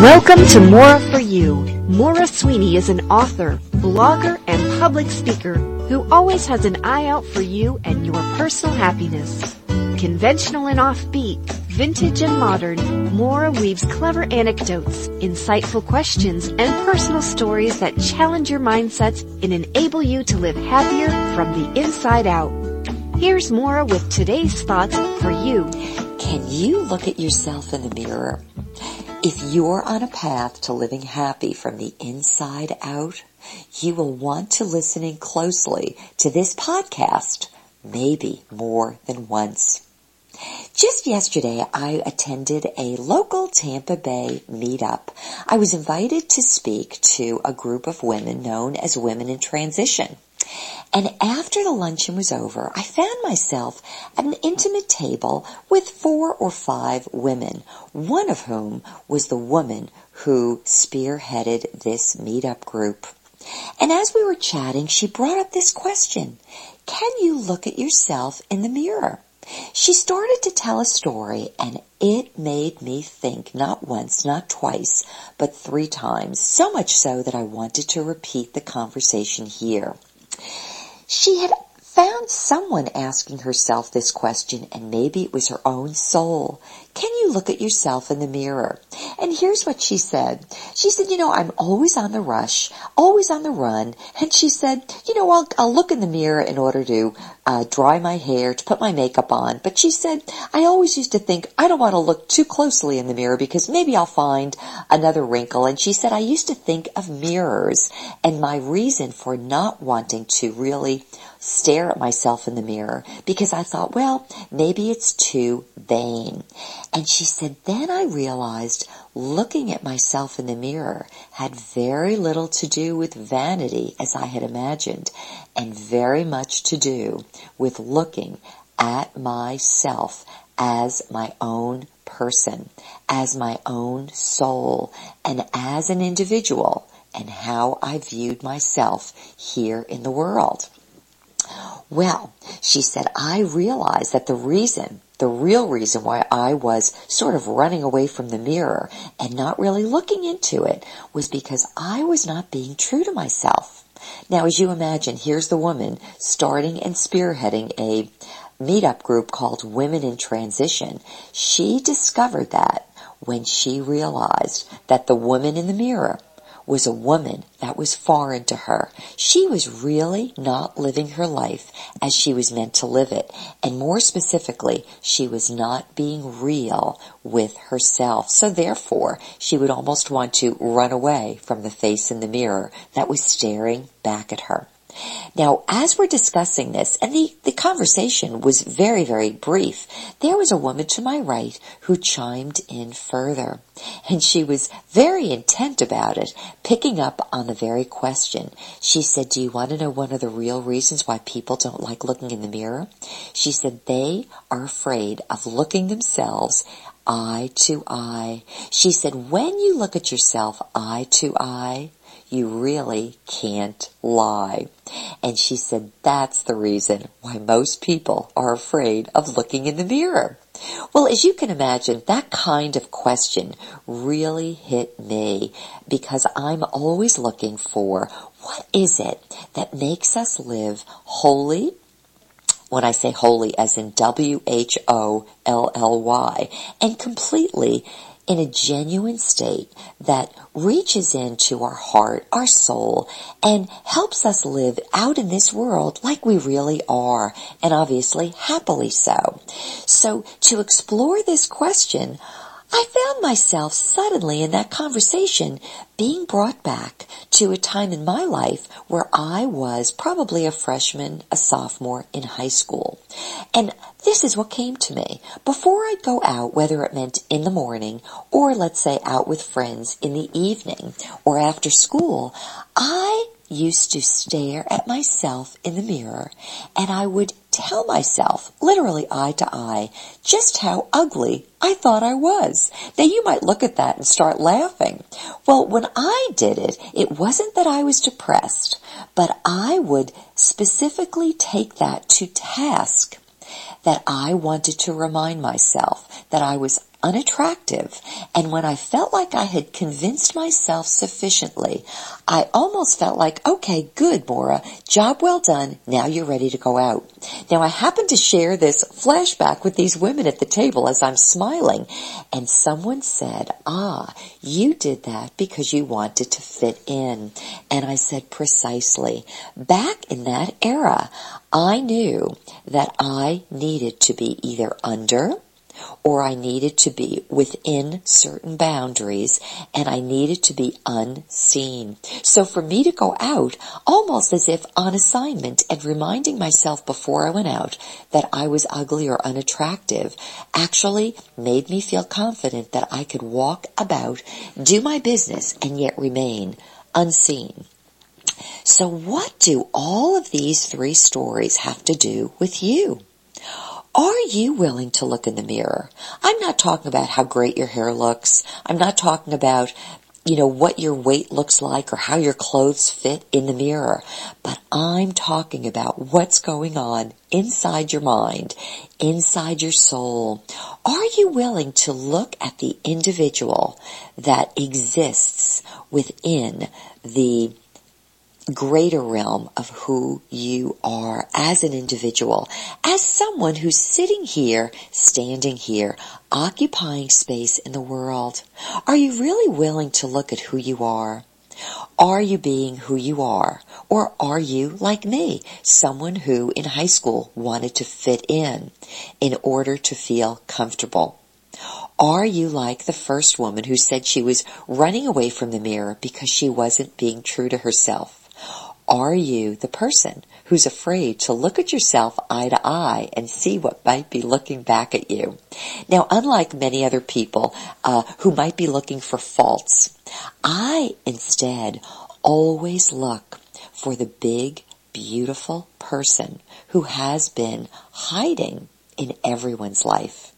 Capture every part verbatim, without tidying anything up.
Welcome to Maura for You. Maura Sweeney is an author, blogger, and public speaker who always has an eye out for you and your personal happiness. Conventional and offbeat, vintage and modern, Maura weaves clever anecdotes, insightful questions, and personal stories that challenge your mindsets and enable you to live happier from the inside out. Here's Maura with today's thoughts for you. Can you look at yourself in the mirror? If you're on a path to living happy from the inside out, you will want to listen in closely to this podcast, maybe more than once. Just yesterday, I attended a local Tampa Bay meetup. I was invited to speak to a group of women known as Women in Transition. And after the luncheon was over, I found myself at an intimate table with four or five women, one of whom was the woman who spearheaded this meetup group. And as we were chatting, she brought up this question: can you look at yourself in the mirror? She started to tell a story, and it made me think not once, not twice, but three times, so much so that I wanted to repeat the conversation here. She had found someone asking herself this question, and maybe it was her own soul. Can you look at yourself in the mirror? And here's what she said. She said, you know, I'm always on the rush, always on the run. And she said, you know, I'll, I'll look in the mirror in order to uh, dry my hair, to put my makeup on. But she said, I always used to think I don't want to look too closely in the mirror because maybe I'll find another wrinkle. And she said, I used to think of mirrors, and my reason for not wanting to really stare at myself in the mirror because I thought, well, maybe it's too vain. And she said, then I realized looking at myself in the mirror had very little to do with vanity as I had imagined, and very much to do with looking at myself as my own person, as my own soul, and as an individual, and how I viewed myself here in the world. Well, she said, I realized that the reason, the real reason why I was sort of running away from the mirror and not really looking into it was because I was not being true to myself. Now, as you imagine, here's the woman starting and spearheading a meetup group called Women in Transition. She discovered that when she realized that the woman in the mirror was a woman that was foreign to her. She was really not living her life as she was meant to live it. And more specifically, she was not being real with herself. So therefore, she would almost want to run away from the face in the mirror that was staring back at her. Now, as we're discussing this, and the, the conversation was very, very brief, there was a woman to my right who chimed in further. And she was very intent about it, picking up on the very question. She said, do you want to know one of the real reasons why people don't like looking in the mirror? She said they are afraid of looking themselves eye to eye. She said, when you look at yourself eye to eye, you really can't lie. And she said that's the reason why most people are afraid of looking in the mirror. Well, as you can imagine, that kind of question really hit me because I'm always looking for what is it that makes us live wholly. When I say holy, as in W H O L L Y, and completely in a genuine state that reaches into our heart, our soul, and helps us live out in this world like we really are, and obviously happily so. So to explore this question, I found myself suddenly in that conversation being brought back to a time in my life where I was probably a freshman, a sophomore in high school. And this is what came to me. Before I'd go out, whether it meant in the morning or let's say out with friends in the evening or after school, I used to stare at myself in the mirror and I would tell myself, literally eye to eye, just how ugly I thought I was. Now you might look at that and start laughing. Well, when I did it, it wasn't that I was depressed, but I would specifically take that to task that I wanted to remind myself that I was unattractive, and when I felt like I had convinced myself sufficiently, I almost felt like, okay, good, Maura, job well done, now you're ready to go out. Now, I happened to share this flashback with these women at the table as I'm smiling, and someone said, ah, you did that because you wanted to fit in. And I said, precisely. Back in that era, I knew that I needed to be either under or I needed to be within certain boundaries, and I needed to be unseen. So for me to go out, almost as if on assignment and reminding myself before I went out that I was ugly or unattractive, actually made me feel confident that I could walk about, do my business, and yet remain unseen. So what do all of these three stories have to do with you? Are you willing to look in the mirror? I'm not talking about how great your hair looks. I'm not talking about, you know, what your weight looks like or how your clothes fit in the mirror. But I'm talking about what's going on inside your mind, inside your soul. Are you willing to look at the individual that exists within the greater realm of who you are as an individual, as someone who's sitting here, standing here, occupying space in the world? Are you really willing to look at who you are? Are you being who you are? Or are you, like me, someone who in high school wanted to fit in in order to feel comfortable? Are you like the first woman who said she was running away from the mirror because she wasn't being true to herself? Are you the person who's afraid to look at yourself eye to eye and see what might be looking back at you? Now, unlike many other people uh, who might be looking for faults, I instead always look for the big, beautiful person who has been hiding in everyone's life.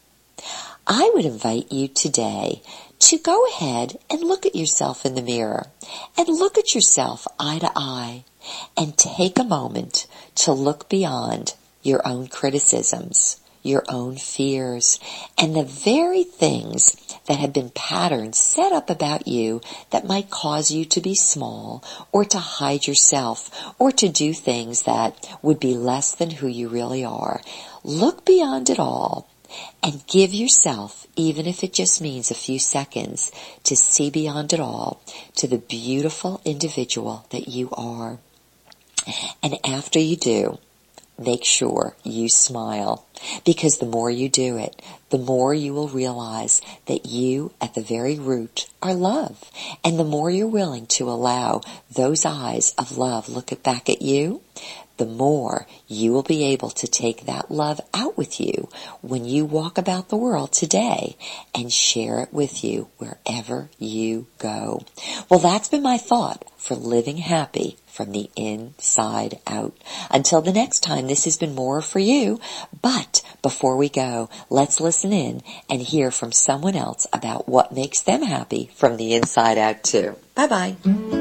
I would invite you today to go ahead and look at yourself in the mirror and look at yourself eye to eye and take a moment to look beyond your own criticisms, your own fears, and the very things that have been patterns set up about you that might cause you to be small or to hide yourself or to do things that would be less than who you really are. Look beyond it all and give yourself, even if it just means a few seconds, to see beyond it all to the beautiful individual that you are. And after you do, make sure you smile, because the more you do it, the more you will realize that you, at the very root, are love. And the more you're willing to allow those eyes of love look back at you, the more you will be able to take that love out with you when you walk about the world today and share it with you wherever you go. Well, that's been my thought for living happy from the inside out. Until the next time, this has been Maura for you. But before we go, let's listen in and hear from someone else about what makes them happy from the inside out too. Bye-bye.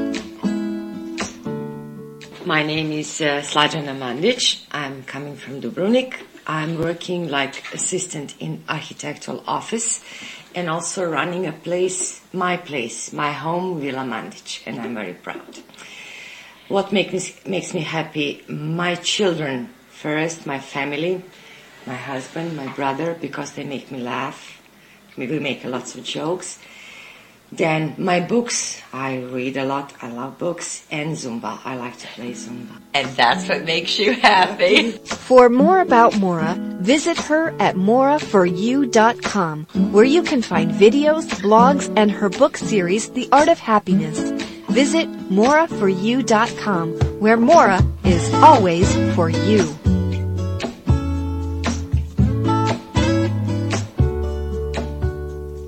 My name is uh, Slađana Mandić. I'm coming from Dubrovnik. I'm working like assistant in architectural office and also running a place, my place, my home, Villa Mandić, and I'm very proud. What make me, makes me happy? My children first, my family, my husband, my brother, because they make me laugh. We make lots of jokes. Then my books, I read a lot, I love books, and Zumba. I like to play Zumba. And that's what makes you happy. For more about Maura, visit her at Maura for you dot com, where you can find videos, blogs, and her book series, The Art of Happiness. Visit Maura for you dot com, where Maura is always for you.